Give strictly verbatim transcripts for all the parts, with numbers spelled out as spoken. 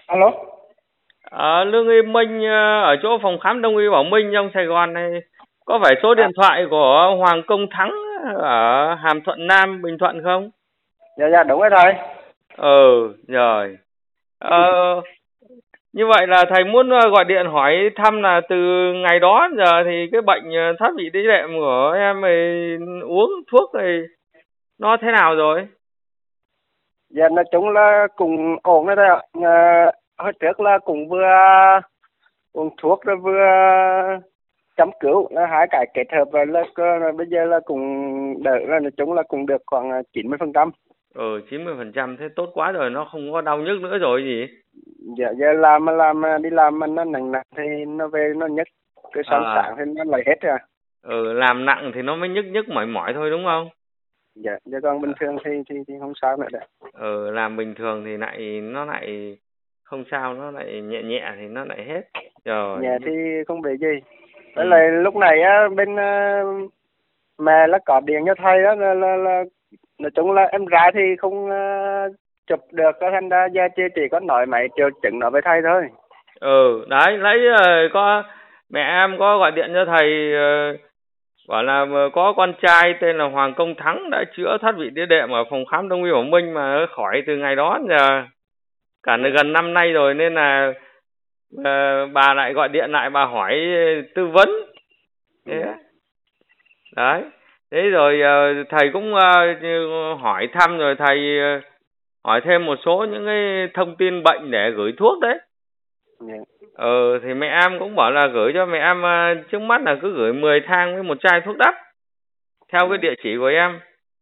Alo. Ờ, Lương Y Minh ờ, ở chỗ phòng khám Đông Y Bảo Minh trong Sài Gòn này, có phải số điện thoại của Hoàng Công Thắng ở Hàm Thuận Nam, Bình Thuận không? Dạ dạ đúng rồi thầy. Ừ, rồi. Ờ, như vậy là thầy muốn ờ, gọi điện hỏi thăm là từ ngày đó đến giờ thì cái bệnh ờ, thoát vị đĩa đệm của em ấy uống thuốc thì nó thế nào rồi? Dạ nói chung là cũng ổn đấy thầy ạ. À, hồi trước là cũng vừa uống thuốc rồi vừa chăm cứu, là hai cái kết hợp rồi là cơ- rồi bây giờ là cũng đỡ, là nói chung là cũng được khoảng chín mươi phần trăm. Ừ, chín mươi phần trăm thế tốt quá rồi, nó không có đau nhức nữa rồi gì? Dạ giờ làm mà làm mà đi làm mà nó nặng nặng thì nó về nó nhức, cái sáng À, sáng thì nó lại hết rồi. ừ, làm nặng thì nó mới nhức nhức mỏi mỏi thôi đúng không? Dạ giờ còn bình thường thì thì thì không sao nữa đấy. Ừ, làm bình thường thì lại nó lại không sao, nó lại nhẹ nhẹ thì nó lại hết rồi. Nhà thì không bị gì. Với Ừ. lại lúc này á bên ờ, mẹ là có điện cho thầy đó, là, là, là nói chung là em gái thì không ờ, chụp được, cái thành ra giờ chỉ chỉ có nói mấy triệu chứng nói với thầy thôi. Ừ, đấy lấy ờ, có mẹ em có gọi điện cho thầy, ờ, bảo là ờ, có con trai tên là Hoàng Công Thắng đã chữa thoát vị đĩa đệm ở phòng khám Đông y Bảo Minh mà khỏi từ ngày đó đến giờ cả gần năm nay rồi, nên là ờ, bà lại gọi điện lại bà hỏi tư vấn thế. Dạ. Đấy, thế rồi ờ, thầy cũng ờ, như hỏi thăm rồi thầy ờ, hỏi thêm một số những cái thông tin bệnh để gửi thuốc đấy. Dạ. Ờ thì mẹ em cũng bảo là gửi cho mẹ em, ờ, trước mắt là cứ gửi mười thang với một chai thuốc đắp theo cái Dạ. địa chỉ của em.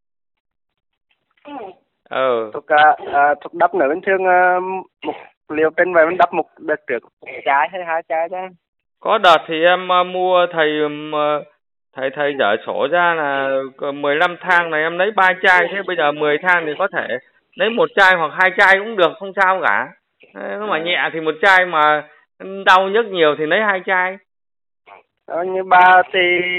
Ờ Thuốc à, à, thuốc đắp nữa bình thường à, một liều trên vậy mình đắp một đợt trước một chai hay hai chai đó. có đợt thì em ờ, mua thầy ừm, ờ, thầy thầy dở sổ ra là có mười lăm thang này em lấy ba chai, thế bây giờ mười thang thì có thể lấy một chai hoặc hai chai cũng được, không sao cả. Thế nó mà À, nhẹ thì một chai, mà đau nhức nhiều thì lấy hai chai. đó, như ba thì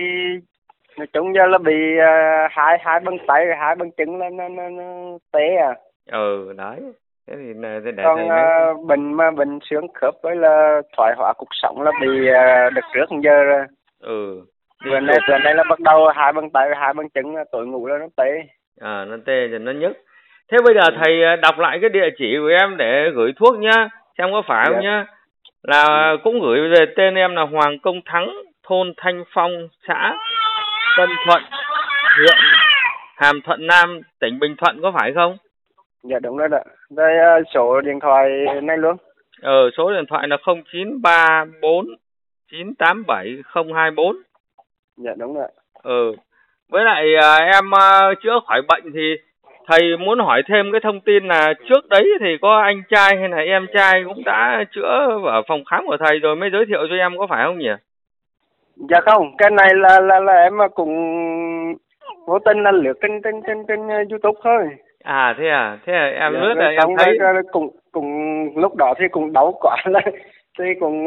nói chung giờ là bị à, hai hai bàn tay rồi hai bàn chân là nó nó, nó tê à. Ừ đấy, thế thì nè, để, để Còn thầy lấy. à, bệnh mà bệnh xương khớp với là thoái hóa cột sống là bị à, đợt trước đến giờ rồi. Ừ, đi Vừa này chụp. vừa này là bắt đầu hai bàn tay hai bàn chân là tối ngủ là nó tê. À, nó tê rồi nó nhức. Thế bây giờ Ừ. thầy ờ, đọc lại cái địa chỉ của em để gửi thuốc nhá, xem có phải không Dạ. nhá. Là Dạ. cũng gửi về tên em là Hoàng Công Thắng, thôn Thanh Phong, xã Tân Thuận, huyện Hàm Thuận Nam, tỉnh Bình Thuận, có phải không? Dạ đúng rồi đó. Đây à, số điện thoại này luôn. Ờ, số điện thoại là không chín ba bốn chín tám bảy không hai bốn. Dạ đúng rồi. Ừ. Với lại à, em à, chữa khỏi bệnh thì thầy muốn hỏi thêm cái thông tin là trước đấy thì có anh trai hay là em trai cũng đã chữa ở phòng khám của thầy rồi mới giới thiệu cho em, có phải không nhỉ? Dạ không, cái này là là là em mà cũng vô tình là lướt trên trên trên trên uh, YouTube thôi. À thế à, thế à, em Dạ, lướt rồi là em xong thấy. rồi, rồi cũng cũng lúc đó thì cũng đau quá là thì cũng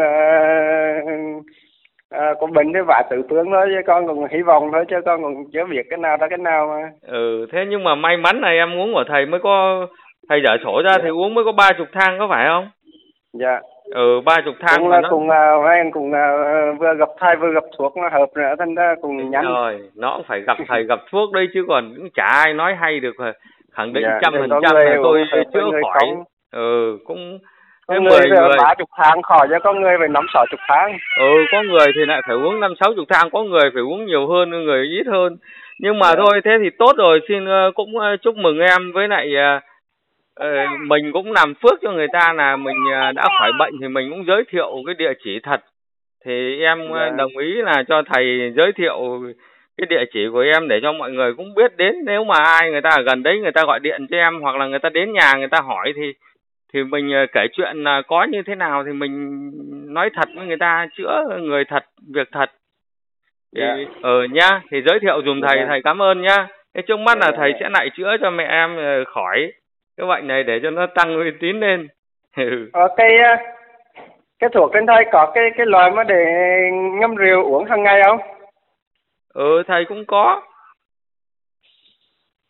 uh, uh, có bệnh thì vả tứ phương thôi, chứ con cũng hy vọng thôi, chứ con cũng chưa biết cái nào ra cái nào mà. Ừ, thế nhưng mà may mắn là em uống của thầy mới có, thầy dở sổ ra Dạ. thì uống mới có ba chục thang, có phải không? Dạ. Ừ, ba chục thang Cũng mà là nó. cũng uh, em cũng uh, vừa gặp thai vừa gặp thuốc nó hợp nữa, thành ra cũng nhanh. Rồi, nó cũng phải gặp thầy gặp thuốc đây chứ còn cũng chả ai nói hay được khẳng định Dạ, trăm rồi phần có trăm người là tôi uống hợp với chữa người khỏi. không. Ừ, cũng Có thế người mười về người. ba chục tháng khỏi, chứ có người về năm sáu chục tháng. Ừ, có người thì lại phải uống năm sáu chục thang, có người phải uống nhiều hơn, người ít hơn. Nhưng mà Dạ. thôi, thế thì tốt rồi, xin ờ, cũng ờ, chúc mừng em, với lại ờ, ờ, mình cũng làm phước cho người ta là mình ờ, đã khỏi bệnh thì mình cũng giới thiệu cái địa chỉ thật. Thì em ờ, Dạ. đồng ý là cho thầy giới thiệu cái địa chỉ của em để cho mọi người cũng biết đến. Nếu mà ai người ta ở gần đấy người ta gọi điện cho em hoặc là người ta đến nhà người ta hỏi thì thì mình ờ, kể chuyện là có như thế nào thì mình nói thật với người ta, chữa người thật, việc thật. Thì Dạ. ờ nhá, thì giới thiệu dùm Dạ thầy, vâng. thầy cảm ơn nhá. Thế trước mắt Dạ là dạ thầy dạ. sẽ lại chữa cho mẹ em ờ, khỏi cái bệnh này để cho nó tăng uy tín lên. Ừ. Ờ, cái ờ, cái thuốc trên thầy có cái cái loại mà để ngâm rượu uống hàng ngày không? Ừ, thầy cũng có.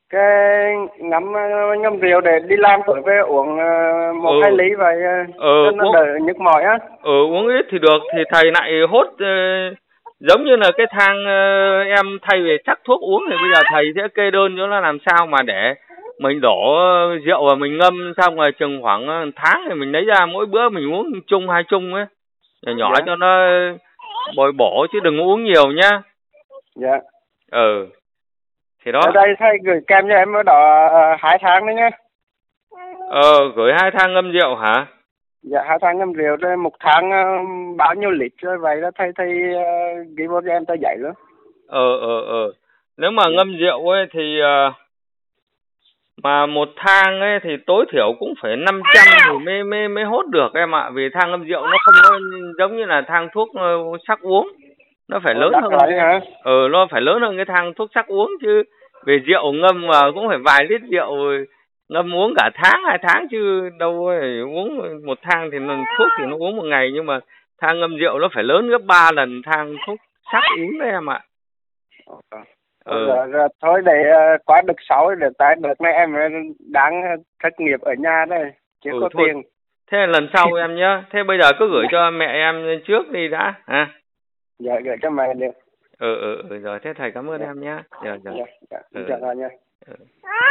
cái ngâm ờ, ngâm rượu để đi làm tối về uống ờ, một Ừ. hai ly vậy Ừ, cho nó uống- đỡ nhức mỏi á. Ừ, uống ít thì được, thì thầy lại hốt ờ, giống như là cái thang ờ, em thay vì chắc thuốc uống thì bây giờ thầy sẽ kê đơn cho nó làm sao mà để mình đổ ờ, rượu và mình ngâm xong rồi chừng khoảng ờ, tháng thì mình lấy ra mỗi bữa mình uống chung hai chung ấy, nhỏ nhỏ Dạ. cho nó bồi bổ chứ đừng uống nhiều nhá. Dạ. Ừ, thì đó. Ở đây thầy gửi kèm cho em ở đó ờ, hai tháng đấy nhá. Ờ, gửi hai thang ngâm rượu hả? Dạ hai tháng ngâm rượu rồi một tháng ờ, bao nhiêu lít rồi vậy đó thầy thầy uh, ghi vô cho em tờ giấy luôn. Ờ, ờ, ờ. Nếu mà Dạ. ngâm rượu ấy thì ờ, mà một thang ấy thì tối thiểu cũng phải năm trăm thì mới mới mới hốt được em ạ, vì thang ngâm rượu nó không có giống như là thang thuốc ờ, sắc uống, nó phải Ồ, lớn đắt hơn lắm cái hả? ờ nó phải lớn hơn cái thang thuốc sắc uống chứ, vì rượu ngâm mà cũng phải vài lít rượu ngâm uống cả tháng hai tháng chứ đâu phải uống một thang, thì nó, thuốc thì nó uống một ngày, nhưng mà thang ngâm rượu nó phải lớn gấp ba lần thang thuốc sắc uống đấy em ạ. Ồ, ờ rồi, rồi, thôi để uh, qua đợt sáu được tại đợt này em đang thất nghiệp ở nhà đây chưa ừ có thôi, tiền. thế là lần sau em nhá, thế bây giờ cứ gửi cho mẹ em trước đi đã hả? Dạ gửi cho mẹ được. Ừ, ừ, ừ, rồi thế thầy cảm ơn Dạ. em nhá. Rồi, rồi. Dạ. Dạ. Ừ. Dạ rồi nha. Ừ.